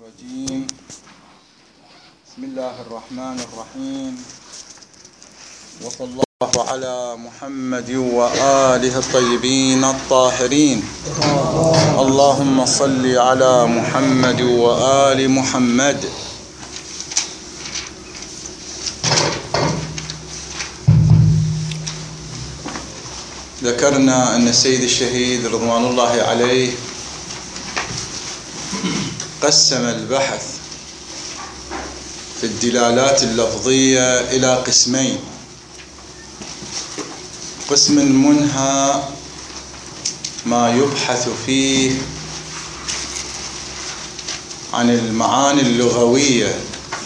الرجيم. بسم الله الرحمن الرحيم، وصلى الله على محمد وآله الطيبين الطاهرين. اللهم صل على محمد وآل محمد. ذكرنا أن السيد الشهيد رضوان الله عليه قسم البحث في الدلالات اللفظية إلى قسمين: قسم منها ما يبحث فيه عن المعاني اللغوية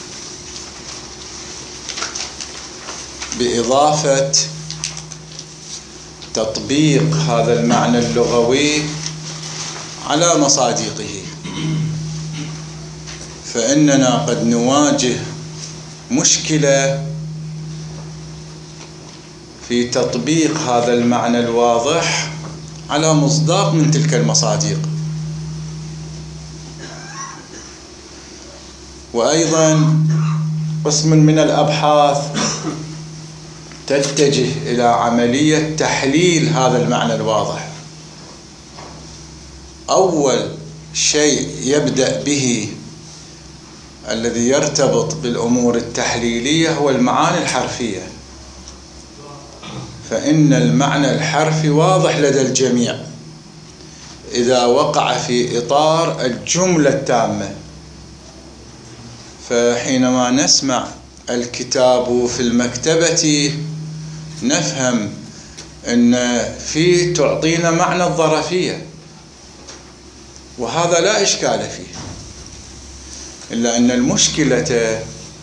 بإضافة تطبيق هذا المعنى اللغوي على مصادقه. فإننا قد نواجه مشكلة في تطبيق هذا المعنى الواضح على مصداق من تلك المصادق. وأيضا قسم من الأبحاث تتجه إلى عملية تحليل هذا المعنى الواضح. أول شيء يبدأ به الذي يرتبط بالأمور التحليلية هو المعاني الحرفية، فإن المعنى الحرفي واضح لدى الجميع إذا وقع في إطار الجملة التامة. فحينما نسمع الكتاب في المكتبة نفهم أن في تعطينا معنى الظرفية، وهذا لا إشكال فيه، إلا أن المشكلة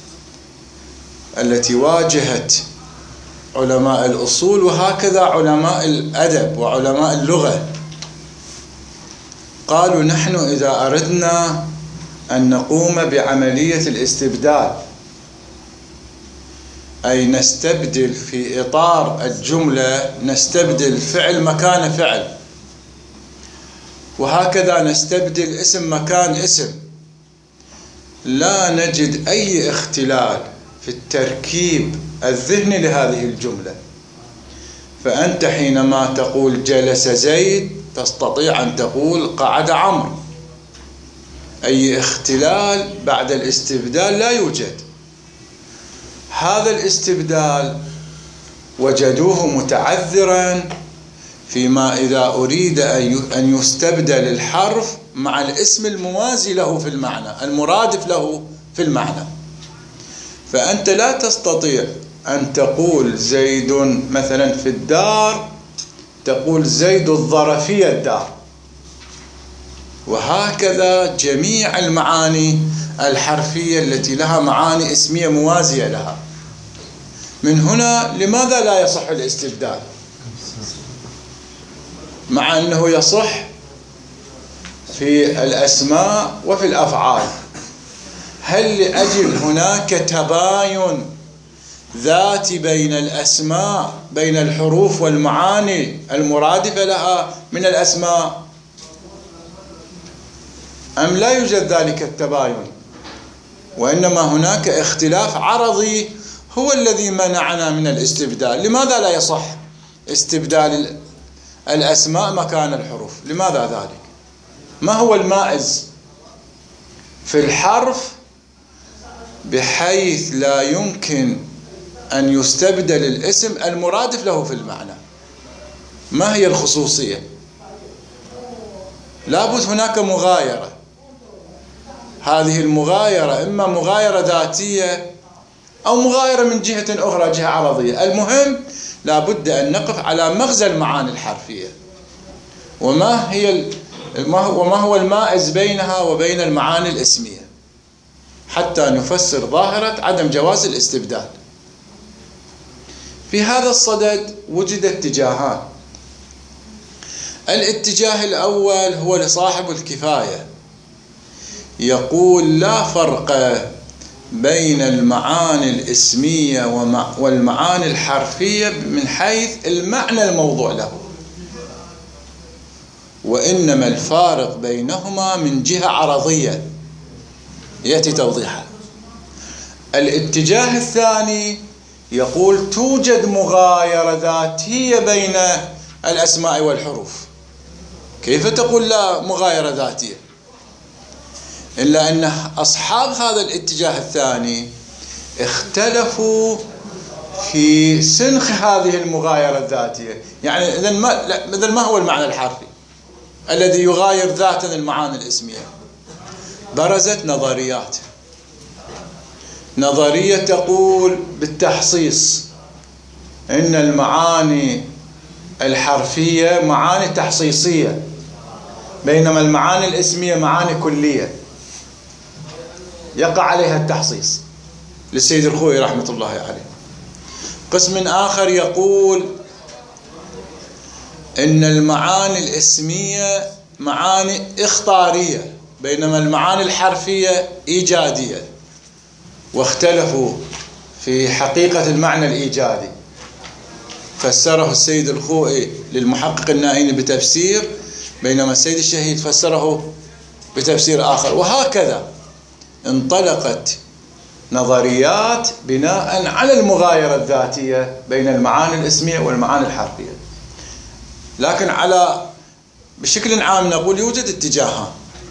التي واجهت علماء الأصول وهكذا علماء الأدب وعلماء اللغة قالوا: نحن إذا أردنا أن نقوم بعملية الاستبدال، أي نستبدل في إطار الجملة، نستبدل فعل مكان فعل، وهكذا نستبدل اسم مكان اسم، لا نجد أي اختلال في التركيب الذهني لهذه الجملة. فأنت حينما تقول جلس زيد تستطيع أن تقول قعد عمرو. أي اختلال بعد الاستبدال لا يوجد. هذا الاستبدال وجدوه متعذرا فيما إذا أريد أن يستبدل الحرف مع الاسم الموازي له في المعنى، المرادف له في المعنى. فأنت لا تستطيع أن تقول زيد مثلا في الدار تقول زيد الظرفية الدار، وهكذا جميع المعاني الحرفية التي لها معاني اسمية موازية لها. من هنا لماذا لا يصح الاستبدال مع أنه يصح في الأسماء وفي الأفعال؟ هل لأجل هناك تباين ذاتي بين الأسماء، بين الحروف والمعاني المرادفة لها من الأسماء، أم لا يوجد ذلك التباين؟ وإنما هناك اختلاف عرضي هو الذي منعنا من الاستبدال. لماذا لا يصح استبدال الأسماء مكان الحروف؟ لماذا ذلك؟ ما هو المائز في الحرف بحيث لا يمكن أن يستبدل الاسم المرادف له في المعنى؟ ما هي الخصوصية؟ لابد هناك مغايرة. هذه المغايرة إما مغايرة ذاتية أو مغايرة من جهة أخرى، جهة عرضية. المهم لابد أن نقف على مغزى المعاني الحرفية، وما هو المائز بينها وبين المعاني الاسمية، حتى نفسر ظاهرة عدم جواز الاستبدال. في هذا الصدد وجد اتجاهان. الاتجاه الأول هو لصاحب الكفاية، يقول لا فرق بين المعاني الاسمية والمعاني الحرفية من حيث المعنى الموضوع له، وإنما الفارق بينهما من جهة عرضية. يأتي توضيحها. الاتجاه الثاني يقول توجد مغايرة ذاتية بين الأسماء والحروف. كيف تقول لا مغايرة ذاتية؟ إلا أن أصحاب هذا الاتجاه الثاني اختلفوا في سنخ هذه المغايرة الذاتية. يعني إذن ما هو المعنى الحرفي الذي يغاير ذاتا المعاني الاسمية؟ برزت نظرية تقول بالتحصيص إن المعاني الحرفية معاني تحصيصية، بينما المعاني الاسمية معاني كلية يقع عليها التحصيص للسيد الخوئي رحمة الله عليه. قسم آخر يقول إن المعاني الاسمية معاني إخطارية، بينما المعاني الحرفية إيجادية، واختلفوا في حقيقة المعنى الإيجادي. فسره السيد الخوئي للمحقق النائيني بتفسير، بينما السيد الشهيد فسره بتفسير آخر. وهكذا انطلقت نظريات بناء على المغايرة الذاتية بين المعاني الاسمية والمعاني الحرفية. لكن بشكل عام نقول يوجد اتجاهان: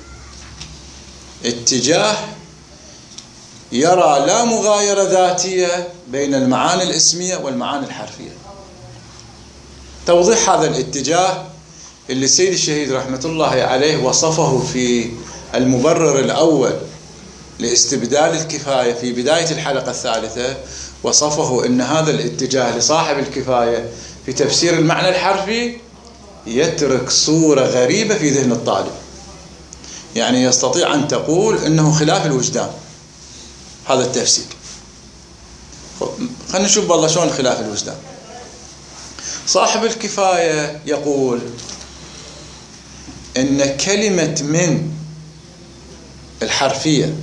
اتجاه يرى لا مغايرة ذاتية بين المعاني الاسمية والمعاني الحرفية. توضيح هذا الاتجاه اللي السيد الشهيد رحمة الله عليه وصفه في المبرر الأول لاستبدال الكفاية في بداية الحلقة الثالثة، وصفه أن هذا الاتجاه لصاحب الكفاية في تفسير المعنى الحرفي يترك صورة غريبة في ذهن الطالب. يعني يستطيع أن تقول أنه خلاف الوجدان هذا التفسير. خلينا نشوف والله شلون خلاف الوجدان. صاحب الكفاية يقول إن كلمة من الحرفية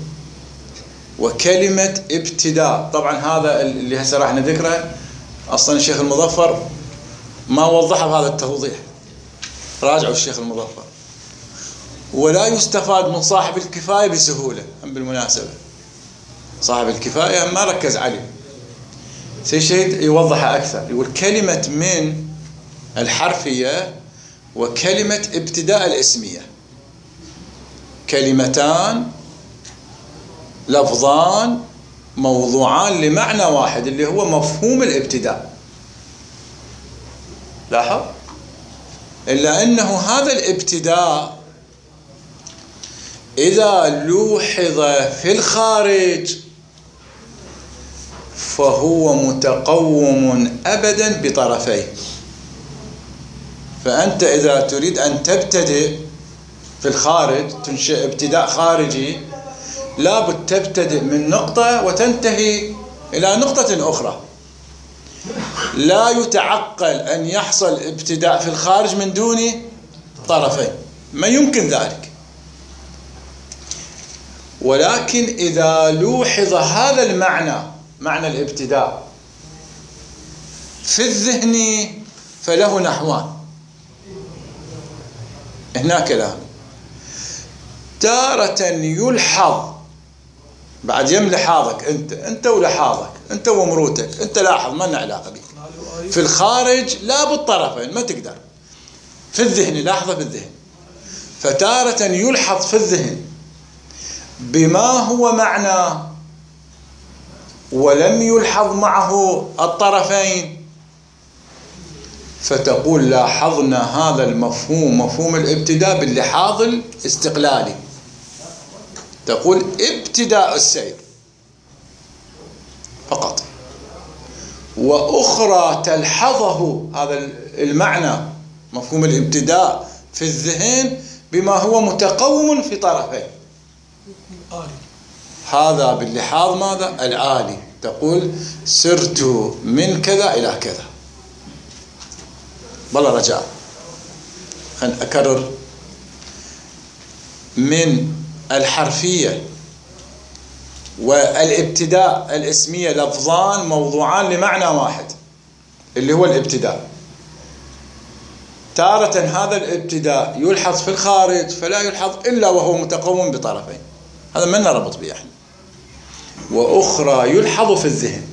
وكلمة ابتداء، طبعا هذا اللي هسه راح نذكره أصلا الشيخ المظفر ما وضحه بهذا التوضيح، راجعوا الشيخ المظفر. ولا يستفاد من صاحب الكفاية بسهولة. بالمناسبة صاحب الكفاية ما ركز عليه، سيشهد يوضحها أكثر. يقول كلمة من الحرفية وكلمة ابتداء الاسمية كلمتان لفظان موضوعان لمعنى واحد اللي هو مفهوم الابتداء. لاحظ، إلا أنه هذا الابتداء إذا لوحظ في الخارج فهو متقوم أبدا بطرفيه. فأنت إذا تريد أن تبتدئ في الخارج، تنشئ ابتداء خارجي، لابد تبتدئ من نقطة وتنتهي إلى نقطة أخرى. لا يتعقل أن يحصل ابتداء في الخارج من دون طرفين، ما يمكن ذلك. ولكن إذا لوحظ هذا المعنى، معنى الابتداء، في الذهن فله نحوان. هناك كلام تارة يلحظ بعد يم لحاظك أنت ولحاظك، أنت ومروتك، أنت لاحظ ما لنا علاقة بك. في الخارج لا بالطرفين ما تقدر. في الذهن لاحظه في الذهن. فتارة يلحظ في الذهن بما هو معنى ولم يلحظ معه الطرفين، فتقول لاحظنا هذا المفهوم، مفهوم الابتداء، باللحاظ الاستقلالي. تقول ابتداء السير فقط. وأخرى تلحظه هذا المعنى مفهوم الابتداء في الذهن بما هو متقوم في طرفين. هذا باللحاظ ماذا؟ العالي. تقول سرت من كذا إلى كذا. والله رجاء خلنا أكرر. من الحرفية والابتداء الاسمية لفظان موضوعان لمعنى واحد اللي هو الابتداء. تارة هذا الابتداء يلحظ في الخارج فلا يلحظ إلا وهو متقوم بطرفين. هذا ما نربط به احنا. وأخرى يلحظ في الذهن.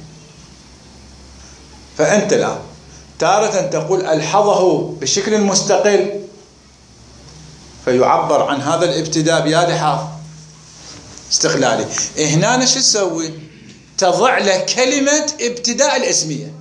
فأنت الآن تارة تقول ألحظه بشكل مستقل، فيعبر عن هذا الابتداء بيا لحاظ استقلالي. هنا شو تسوي؟ تضع له كلمة ابتداء الاسمية.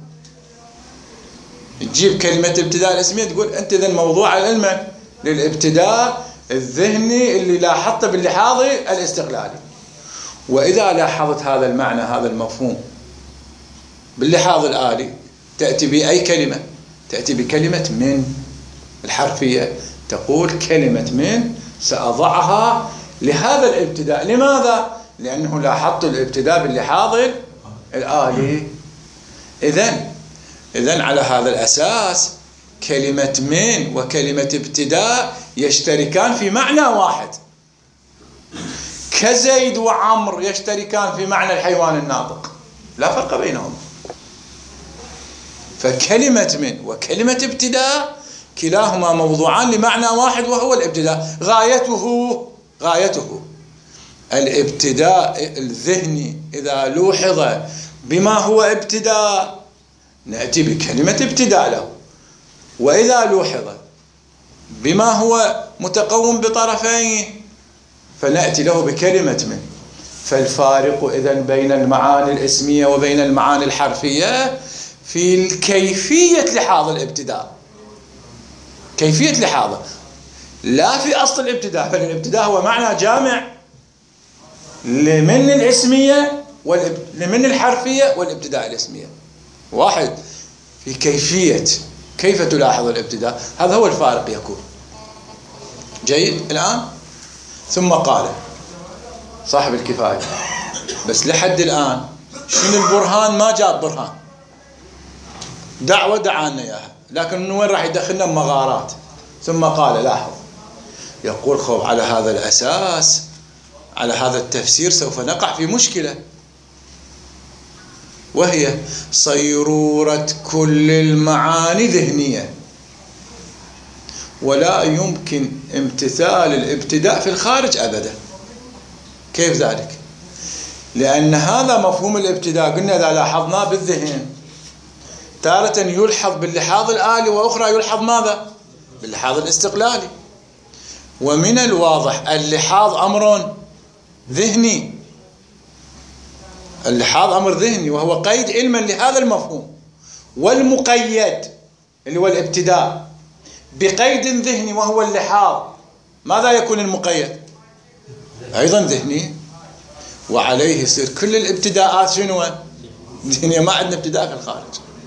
تجيب كلمة ابتداء الاسمية تقول أنت إذن موضوع علما للابتداء الذهني اللي لاحظته باللحاظ الاستقلالي. وإذا لاحظت هذا المعنى هذا المفهوم باللحاظ الآلي تأتي بأي كلمة؟ تأتي بكلمة من الحرفية. تقول كلمة من سأضعها لهذا الابتداء. لماذا؟ لأنه لاحظت الابتداء باللحاظ الآلي. إذن على هذا الأساس كلمة من وكلمة ابتداء يشتركان في معنى واحد، كزيد وعمر يشتركان في معنى الحيوان الناطق، لا فرق بينهم. فكلمة من وكلمة ابتداء كلاهما موضوعان لمعنى واحد وهو الابتداء. غايته الابتداء الذهني. إذا لوحظ بما هو ابتداء نأتي بكلمة ابتداء له، وإذا لوحظ بما هو متقوم بطرفين فنأتي له بكلمة من. فالفارق إذن بين المعاني الاسمية وبين المعاني الحرفية في كيفية لحاظ الابتداء، كيفية لحاظه، لا في أصل الابتداء. فالابتداء هو معنى جامع لمن الاسمية لمن الحرفية والابتداء الاسمية واحد. في كيفية كيف تلاحظ الابتداء، هذا هو الفارق يكون. جيد. الآن ثم قال صاحب الكفاية بس لحد الآن شنو البرهان؟ ما جاب برهان. دعوة دعانا إياها، لكن وين راح يدخلنا مغارات. ثم قال لاحظ يقول خب على هذا الأساس على هذا التفسير سوف نقع في مشكلة، وهي صيرورة كل المعاني ذهنية، ولا يمكن امتثال الابتداء في الخارج أبدا. كيف ذلك؟ لأن هذا مفهوم الابتداء قلنا إذا لاحظناه بالذهن تارة يلحظ باللحاظ الآلي وأخرى يلحظ ماذا؟ باللحاظ الاستقلالي. ومن الواضح اللحاظ أمر ذهني، اللحاظ أمر ذهني وهو قيد علما لهذا المفهوم، والمقيد اللي هو الابتداء بقيد ذهني وهو اللحاظ ماذا يكون المقيد؟ أيضا ذهني. وعليه يصير كل الابتداءات شنو؟ ذهنية، ما عندنا ابتداء في الخارج.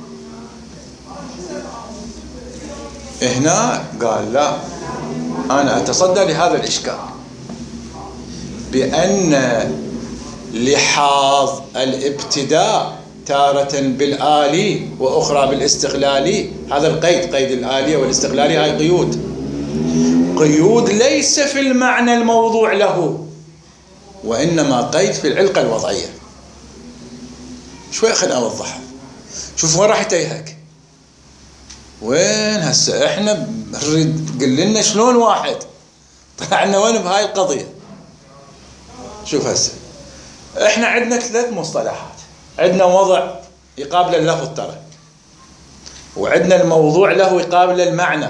هنا قال لا، أنا أتصدى لهذا الإشكال بأن لحاظ الابتداء تارة بالآلي وأخرى بالاستقلالي، هذا القيد قيد الآلية والاستقلالي، هاي قيود ليس في المعنى الموضوع له، وإنما قيد في العلقة الوضعية. شوي خلينا أوضحها. شوف وين راح يتيهك، وين هسه احنا نريد قل لنا شلون واحد طلعنا وين بهاي القضية. شوف هسه احنا عندنا 3 مصطلحات. عندنا وضع يقابل اللفظ ترى، وعندنا الموضوع له يقابل المعنى،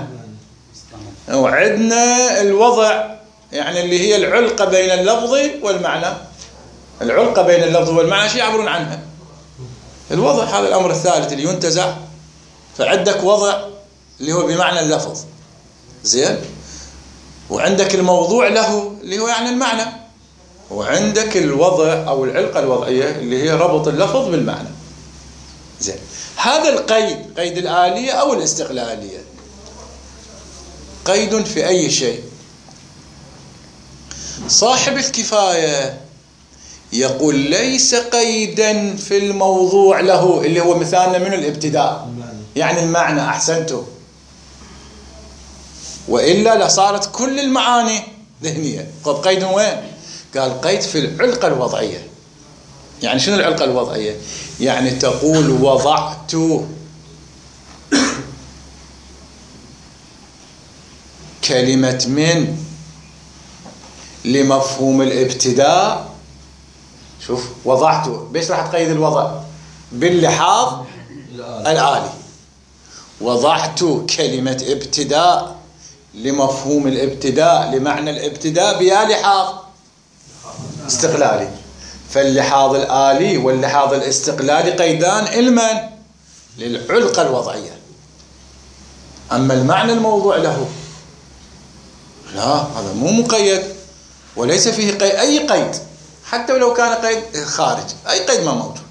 وعندنا الوضع يعني اللي هي العلقة بين اللفظ والمعنى. العلقة بين اللفظ والمعنى شيء يعبرون عنها. الوضع هذا الأمر الثالث اللي ينتزع. فعندك وضع اللي هو بمعنى اللفظ، زين، وعندك الموضوع له اللي هو يعني المعنى، وعندك الوضع أو العلقة الوضعية اللي هي ربط اللفظ بالمعنى، زين. هذا القيد قيد الآلية أو الاستقلالية قيد في أي شيء. صاحب الكفاية يقول ليس قيدا في الموضوع له اللي هو مثالنا من الابتداء، يعني المعنى. أحسنتم. وإلا لصارت كل المعاني ذهنية. طب قيد وين؟ قال قيد في العلقة الوضعية. يعني شنو العلقة الوضعية؟ يعني تقول وضعت كلمة من لمفهوم الابتداء. شوف وضعته، بيش راح تقيد الوضع؟ باللحاظ الآلي. وضعت كلمة ابتداء لمفهوم الابتداء لمعنى الابتداء بيا لحاظ استقلالي. فاللحاظ الآلي واللحاظ الاستقلالي قيدان علما للعلقة الوضعية. أما المعنى الموضوع له لا، هذا مو مقيد وليس فيه أي قيد، حتى ولو كان قيد خارج، أي قيد ما موجود.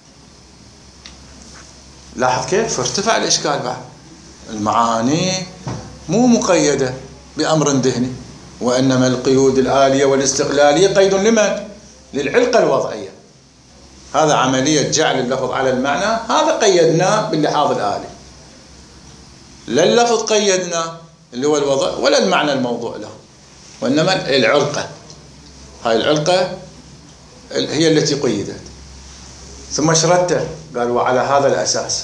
لاحظ كيف ارتفع الإشكال بعد. المعاني مو مقيدة بأمر ذهني، وإنما القيود الآلية والاستقلالية قيد لمن؟ للعلقة الوضعية. هذا عملية جعل اللفظ على المعنى، هذا قيدناه باللحاظ الآلي. لا اللفظ قيدناه اللي هو الوضع ولا المعنى الموضوع له، وإنما العلقة. هاي العلقة هي التي قيدت. ثم شرطه قال وعلى هذا الأساس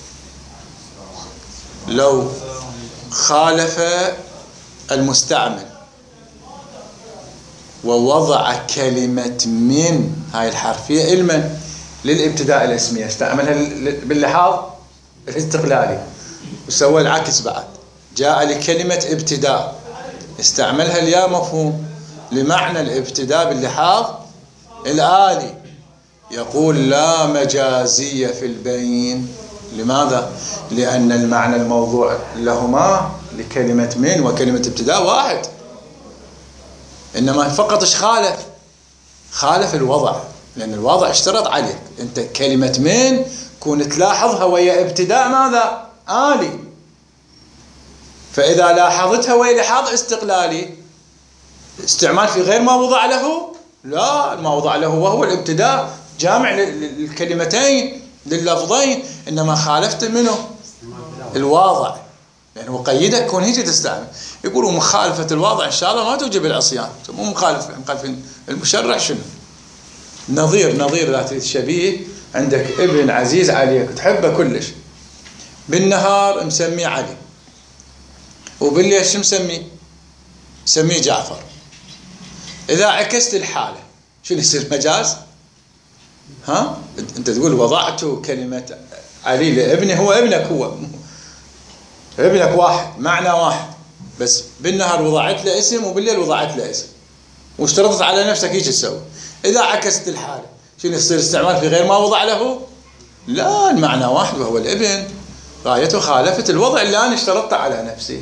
لو خالف المستعمل ووضع كلمة من هاي الحرفية علما للابتداء الاسمية، استعملها باللحاظ الاستقلالي، وسوى العكس بعد، جاء لكلمة ابتداء استعملها الياء مفهوم لمعنى الابتداء باللحاظ الآلي، يقول لا مجازية في البين. لماذا؟ لأن المعنى الموضوع لهما لكلمة من وكلمة ابتداء واحد، إنما فقط ايش خالف؟ خالف الوضع، لأن الوضع اشترط عليك أنت كلمة من كون تلاحظها وهي ابتداء ماذا؟ آلي. فإذا لاحظتها وهي لحاظ استقلالي، استعمال في غير ما وضع له؟ لا، ما وضع له وهو الابتداء جامع للكلمتين لللفظين، إنما خالفت منه الواضع، يعني وقيدك كون هيك تستعمل. يقولوا مخالفة الواضع إن شاء الله ما توجب العصيان، مو مخالف المشرع شنو؟ نظير لا تريد شبيه، عندك ابن عزيز عليك تحبه كلش، بالنهار مسميه علي وبالليل شو مسميه؟ مسميه جعفر. إذا عكست الحالة شو يصير؟ مجاز؟ ها؟ أنت تقول وضعت كلمة علي لابني، هو ابنك، هو ابنك واحد، معنى واحد، بس بالنهار وضعت له اسم وبالليل وضعت له اسم، واشترطت على نفسك هيك تسوي. إذا عكست الحالة شو يصير؟ استعمال في غير ما وضع له؟ لا، المعنى واحد وهو الابن، غايته خالفت الوضع اللي أنا اشترطت على نفسي.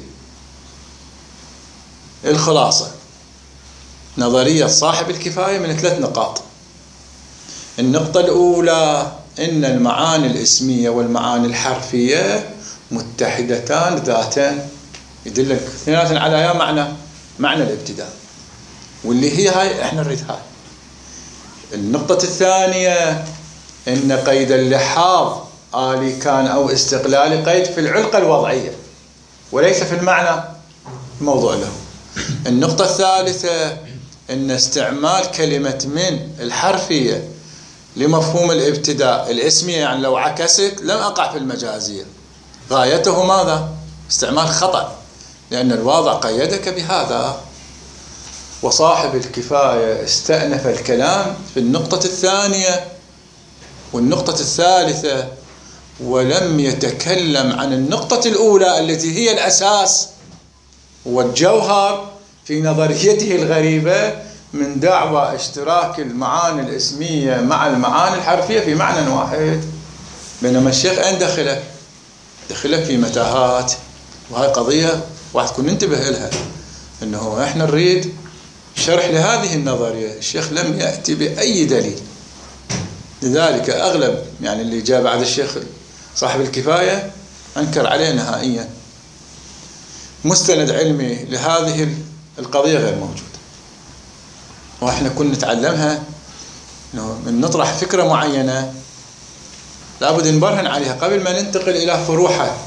الخلاصة نظرية صاحب الكفاية من 3 نقاط. النقطة الأولى إن المعاني الاسمية والمعاني الحرفية متحدتان ذاتان، يدلك اثنيناتن على يا معنى الابتداء، واللي هي هاي احنا نريد هاي. النقطة الثانية إن قيد اللحاظ آلي كان أو استقلالي قيد في العلقة الوضعية وليس في المعنى الموضوع له. النقطة الثالثة إن استعمال كلمة من الحرفية لمفهوم الابتداء الاسمية، يعني لو عكست لم أقع في المجازية، غايته ماذا؟ استعمال خطأ، لأن الواضع قيدك بهذا. وصاحب الكفاية استأنف الكلام في النقطة الثانية والنقطة الثالثة، ولم يتكلم عن النقطة الأولى التي هي الأساس والجوهر في نظريته الغريبة من دعوى اشتراك المعاني الاسمية مع المعاني الحرفية في معنى واحد. بينما الشيخ أين دخله في متاهات، وهي قضية واحد كن ننتبه لها، إنه إحنا نريد شرح لهذه النظرية. الشيخ لم يأتي بأي دليل، لذلك أغلب يعني اللي جاء بعد الشيخ صاحب الكفاية أنكر عليه نهائيا. مستند علمي لهذه القضية غير موجود، وإحنا كنا نتعلمها إنه من نطرح فكرة معينة لابد نبرهن عليها قبل ما ننتقل إلى فروعها.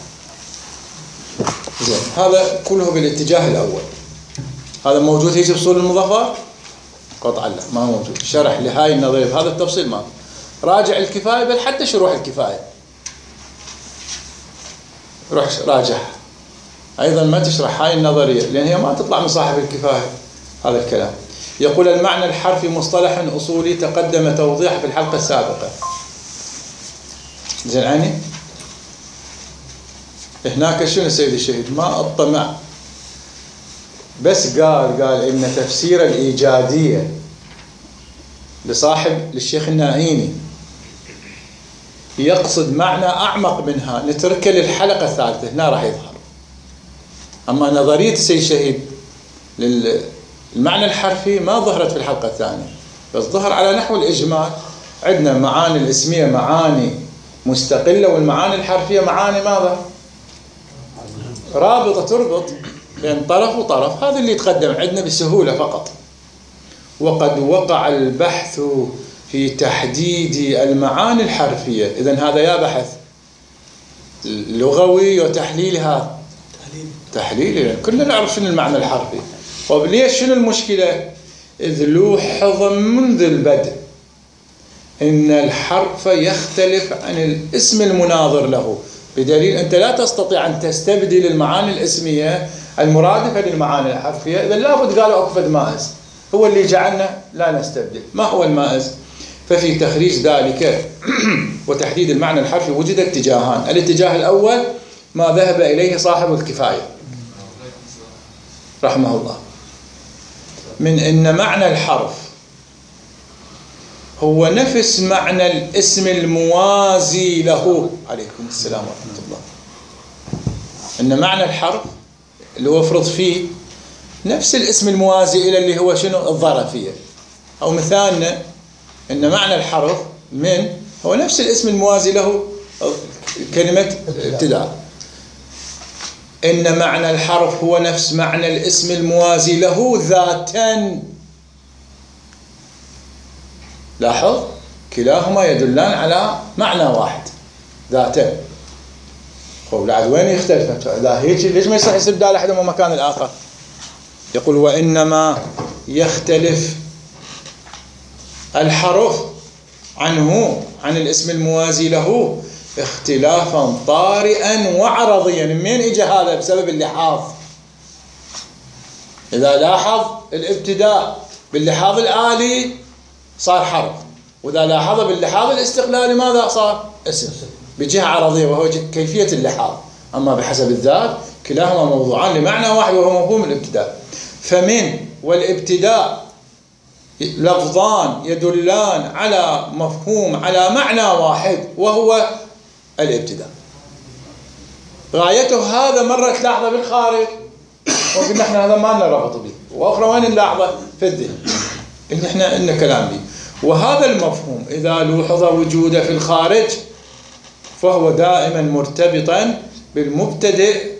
زين، هذا كله بالاتجاه الأول. هذا موجود هيك بصول المظفر؟ قطعا لا، ما موجود شرح لهاي النظرية بهذا التفصيل. ما راجع الكفاية، بل حتى شروح الكفاية روح راجع أيضا، ما تشرح هاي النظرية، لأن هي ما تطلع من صاحب الكفاية هذا الكلام. يقول المعنى الحرفي مصطلح أصولي تقدم توضيحه في الحلقة السابقة. زين عني هناك شنو سيد الشهيد؟ ما الطمع، بس قال إن تفسير الإيجادية للشيخ النائيني يقصد معنى أعمق منها، نتركه للحلقة الثالثة هنا راح يظهر. أما نظرية السيد الشهيد للمعنى الحرفي ما ظهرت في الحلقة الثانية، بس ظهر على نحو الإجمال. عندنا معاني الاسمية معاني مستقلة، والمعاني الحرفية معاني ماذا؟ رابطة تربط بين طرف وطرف. هذا اللي يتقدم عندنا بسهولة فقط. وقد وقع البحث في تحديد المعاني الحرفية. إذن هذا يا بحث لغوي وتحليلها تحليلي، يعني كلنا نعرف شنو المعنى الحرفي. طيب ليش شنو المشكلة؟ إذ لوحظ منذ البدء إن الحرف يختلف عن الاسم المناظر له، بدليل أنت لا تستطيع أن تستبدل المعاني الاسمية المرادفة للمعاني الحرفية. إذا لابد قالوا أكفد مائز هو اللي جعلنا لا نستبدل. ما هو المائز؟ ففي تخريج ذلك وتحديد المعنى الحرفي وجد اتجاهان. الاتجاه الأول ما ذهب إليه صاحب الكفاية رحمه الله، من إن معنى الحرف هو نفس معنى الاسم الموازي له. عليكم السلام ورحمة الله. إن معنى الحرف اللي هو افرض فيه نفس الاسم الموازي إلى اللي هو شنو؟ الظرفية. أو مثالنا إن معنى الحرف من هو نفس الاسم الموازي له كلمة ابتداء. إن معنى الحرف هو نفس معنى الاسم الموازي له ذاتا. لاحظ كلاهما يدلان على معنى واحد ذاتا. بعد وين يختلف؟ إذا هيك ليش ما يصح يستبدل أحدهما مكان الآخر؟ يقول وإنما يختلف الحرف عنه عن الاسم الموازي له اختلافا طارئا وعرضيا. منين اجى هذا؟ بسبب اللحاظ. إذا لاحظ الابتداء باللحاظ الآلي صار حرف، وإذا لاحظ باللحاظ الاستقلالي ماذا صار؟ اسم بجهة عرضية وهو كيفية اللحاظ. أما بحسب الذات كلاهما موضوعان لمعنى واحد وهو مفهوم الابتداء. فمن والابتداء لفظان يدلان على مفهوم على معنى واحد وهو الابتداء. غايته هذا مرة تلاحظه بالخارج وقلنا احنا هذا ما نربط به، واخرى وين نلاحظه؟ في الذهن ان احنا ان كلام به. وهذا المفهوم اذا لوحظ وجوده في الخارج فهو دائما مرتبطا بالمبتدئ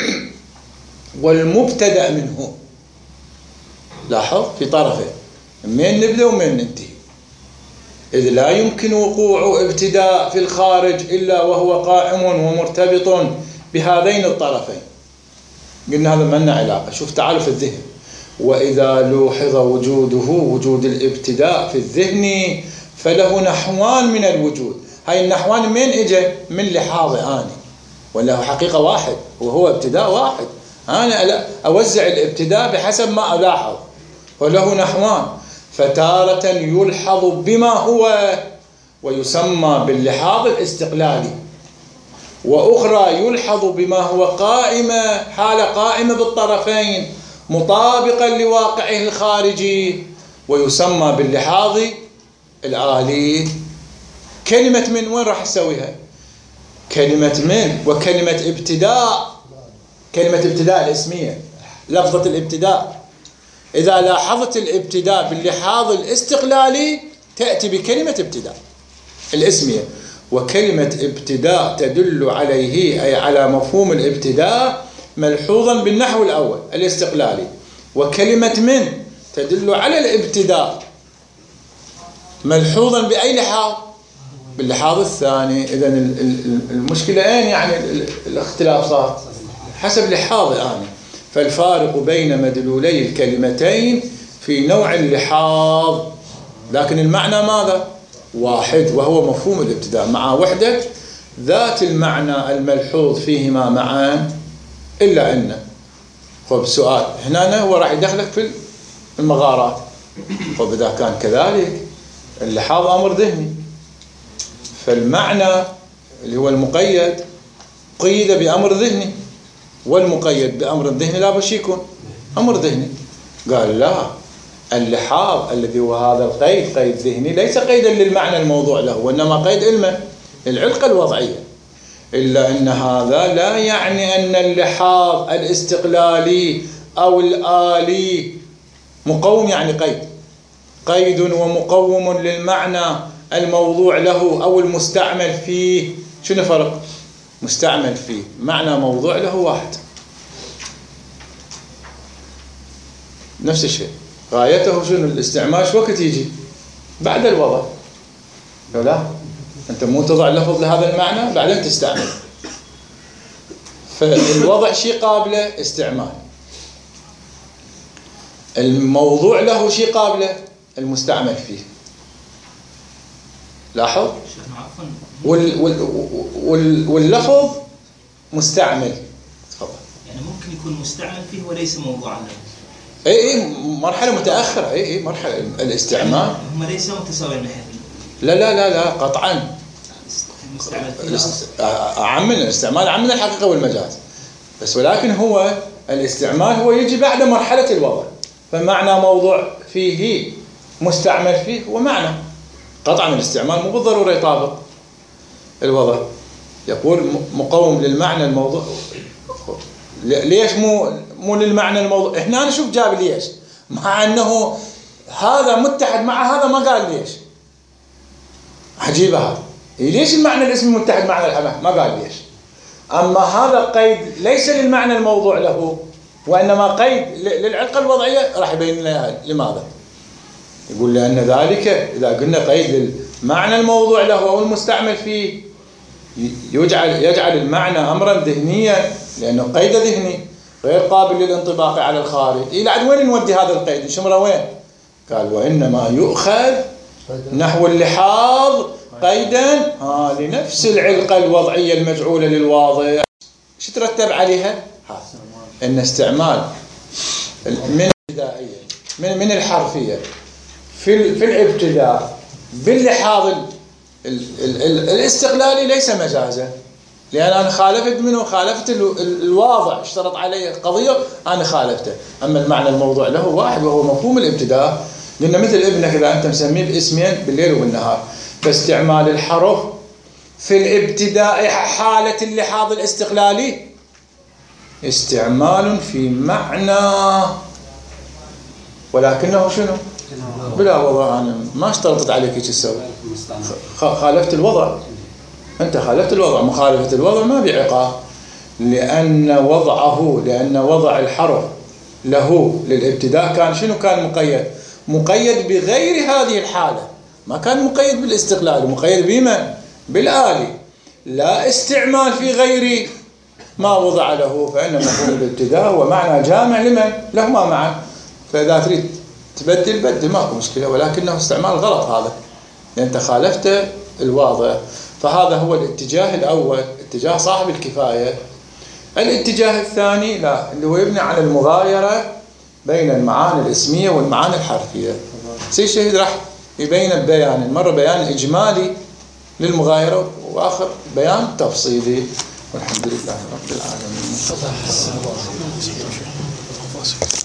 والمبتدأ منه. لاحظ في طرفين، من نبدأ ومن ننتهي. إذ لا يمكن وقوع ابتداء في الخارج إلا وهو قائم ومرتبط بهذين الطرفين. قلنا هذا ما لنا علاقة. شوف تعالوا في الذهن. وإذا لوحظ وجود الابتداء في الذهن فله نحوان من الوجود. هاي النحوان من إجا؟ من لحاظ آني، ولا هو حقيقة واحد وهو ابتداء واحد. أنا أوزع الابتداء بحسب ما ألاحظ، وله نحوان. فتارة يلحظ بما هو ويسمى باللحاظ الاستقلالي، وأخرى يلحظ بما هو حالة قائمة بالطرفين مطابقا لواقعه الخارجي ويسمى باللحاظ الآلي. كلمة من وين راح تسويها؟ كلمة من وكلمة ابتداء، كلمة ابتداء الاسمية، لفظة الابتداء إذا لاحظت الابتداء باللحاظ الاستقلالي تأتي بكلمة ابتداء الاسمية. وكلمة ابتداء تدل عليه أي على مفهوم الابتداء ملحوظا بالنحو الأول الاستقلالي. وكلمة من تدل على الابتداء ملحوظا بأي لحاظ؟ باللحاظ الثاني. إذن المشكلة أين يعني الاختلاف صار؟ حسب لحاظ آني. فالفارق بين مدلولي الكلمتين في نوع اللحاظ، لكن المعنى ماذا؟ واحد وهو مفهوم الابتداء مع وحدة ذات المعنى الملحوظ فيهما معا. إلا أن سؤال هنا هو راح يدخلك في المغارات. طب إذا كان كذلك اللحاظ أمر ذهني، فالمعنى اللي هو المقيد قيد بأمر ذهني، والمقيد بأمر ذهني لا بد يكون أمر ذهني. قال لا، اللحاظ الذي هو هذا القيد قيد ذهني ليس قيدا للمعنى الموضوع له، وإنما قيد علمه العلقة الوضعية. إلا أن هذا لا يعني أن اللحاظ الاستقلالي أو الآلي مقوم، يعني قيد ومقوم للمعنى الموضوع له أو المستعمل فيه. شنو فرق؟ مستعمل فيه معنى موضوع له واحد، نفس الشيء. غايته شنو؟ الاستعمال شو وقت يجي؟ بعد الوضع. لا، أنت مو تضع لفظ لهذا المعنى بعدين تستعمل. فالوضع شيء قابله استعمال، الموضوع له شيء قابله المستعمل فيه. لاحظ؟ واللفظ مستعمل. تفضل. يعني ممكن يكون مستعمل فيه وليس موضوعا له. اي مرحله متاخره. اي مرحله الاستعمال هم ليسوا متساويين ناحيه. لا قطعا. المستعمل فيه عمنا الاستعمال، عمنا الحقيقه والمجاز، بس ولكن هو الاستعمال هو يجي بعد مرحله الوضع. فمعنى موضوع فيه مستعمل فيه ومعنى. قطعا الاستعمال مو بالضروره يطابق الوضع. يقول مقوم للمعنى الموضوع. ليش مو للمعنى الموضوع؟ هنا نشوف جاب ليش، مع انه هذا متحد مع هذا ما قال ليش. عجيبه هذا. ليش المعنى الاسمي متحد مع الحماه؟ ما قال ليش. اما هذا قيد ليس للمعنى الموضوع له، وانما قيد للعلاقه الوضعيه، راح يبين لنا لماذا. يقول لان ذلك اذا قلنا قيد للمعنى الموضوع له او المستعمل فيه يجعل المعنى امرا ذهنيا، لانه قيد ذهني غير قابل للانطباق على الخارج. إلى عند وين نودي هذا القيد؟ نشمره وين؟ قال وانما يؤخذ نحو اللحاظ قيدا لنفس العلقه الوضعيه المجعوله للواضع. شو ترتب عليها؟ ان استعمال من الابتدائيه من الحرفيه في الابتداء باللحاظ الاستقلالي ليس مجازا، لأن أنا خالفت منه، خالفت الواضع اشترط علي القضية، أنا خالفته. أما المعنى الموضوع له واحد وهو مفهوم الابتداء. لأن مثل ابنك إذا أنت مسميه باسمين بالليل وبالنهار، فاستعمال الحرف في الابتداء حالة اللحاظ الاستقلالي استعمال في معنى، ولكنه شنو؟ بلا وضع. أنا ما اشترطت عليك ايش تسوي، خالفت الوضع. أنت خالفت الوضع، مخالفة الوضع ما بعقاب، لأن وضع الحرف له للابتداء كان شنو؟ كان مقيد بغير هذه الحالة، ما كان مقيد بالاستقلال، مقيد بما؟ بالآلي. لا استعمال في غير ما وضع له، فإن مفهوم الابتداء هو معنى جامع لمن؟ لهما معا. فإذا تريد تبدل بدل ماكو مشكلة، ولكنه استعمال غلط هذا، لأن أنت خالفت الواضع. فهذا هو الاتجاه الأول، اتجاه صاحب الكفاية. الاتجاه الثاني لا، اللي هو يبني على المغايرة بين المعاني الاسمية والمعاني الحرفية. سيد شهيد راح يبين بيان، مرة بيان إجمالي للمغايرة، وآخر بيان تفصيلي. والحمد لله رب العالمين.